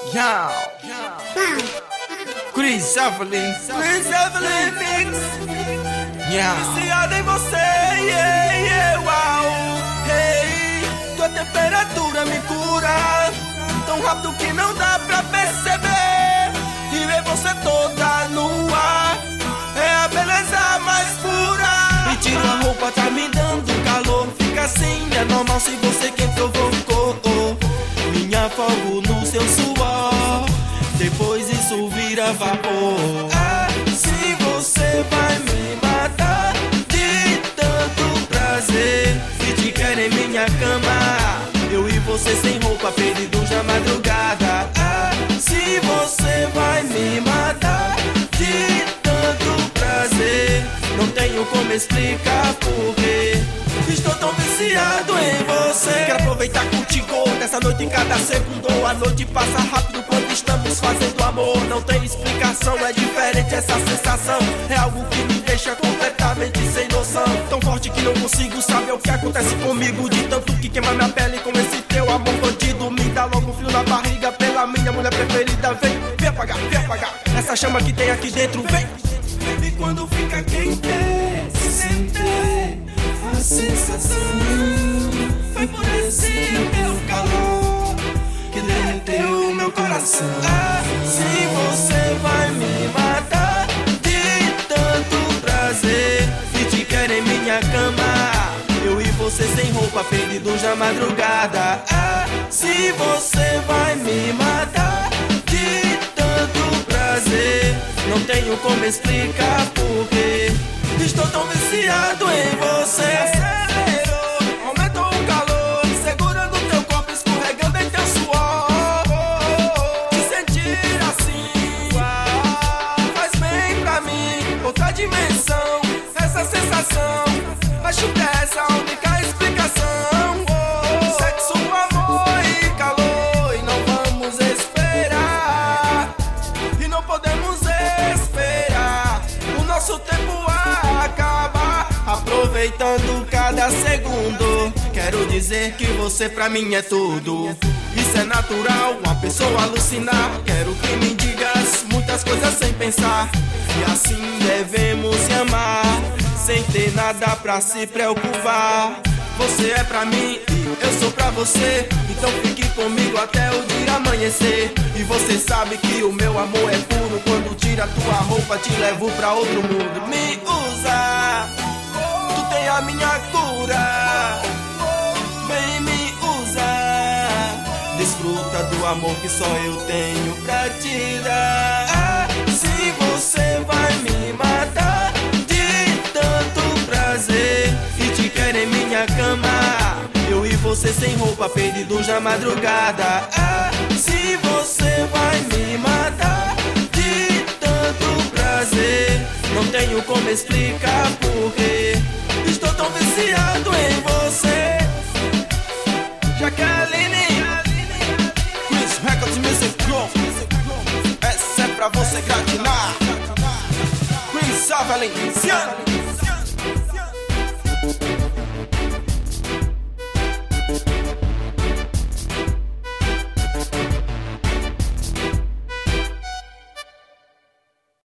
Yo, Chris Evelyn Mix. Viciado em você, wow. Hey, tua temperatura me cura tão rápido que não dá pra perceber. E ver você toda nua é a beleza mais pura. Me tira a roupa, tá me dando calor. Fica assim, é normal se você quem provocou. Minha fogo no seu suor, depois isso vira vapor. Se você vai me matar de tanto prazer, se te quer em minha cama, eu e você sem roupa, perdidos na madrugada. Se você vai me matar de tanto prazer, não tenho como explicar porquê. Estou tão viciado em você. Quero aproveitar contigo nessa noite, em cada segundo. A noite passa rápido quando estamos fazendo amor. Não tem explicação, é diferente essa sensação. É algo que me deixa completamente sem noção. Tão forte que não consigo saber o que acontece comigo. De tanto que queima minha pele com esse teu amor bandido. Me dá logo um frio na barriga pela minha mulher preferida. Vem apagar essa chama que tem aqui dentro, vem. E quando fica quente, se sente a sensação, foi por esse teu calor que derreteu meu coração. Se você vai me matar de tanto prazer, e te quer em minha cama, eu e você sem roupa, perdidos na madrugada. Se você vai me matar de tanto prazer, não tenho como explicar porquê. Estou tão viciado em você. Acelerou, aumentou o calor, segurando teu corpo, escorregando em teu suor. Te sentir assim, faz bem pra mim. Outra dimensão, essa sensação, acho que é essa a única explicação. Sexo, amor e calor, e não vamos esperar. E não podemos esperar o nosso tempo acaba, aproveitando cada segundo. Quero dizer que você pra mim é tudo. Isso é natural, uma pessoa alucinar. Quero que me digas muitas coisas sem pensar. E assim devemos se amar, sem ter nada pra se preocupar. Você é pra mim e eu sou pra você. Então fique comigo até o dia amanhecer. E você sabe que o meu amor é puro. Quando tira tua roupa te levo pra outro mundo. Me usa, tu tem a minha cura. Vem me usa, desfruta do amor que só eu tenho pra te dar. Se você vai me matar de tanto prazer, e te quer em minha cama, eu e você sem roupa, perdidos na madrugada. Se você vai me matar de tanto prazer, não tenho como explicar porquê. Estou tão viciado em você. Jaqueline, Chris Records Music Group. Essa é pra você gratinar. Chris Evelyn.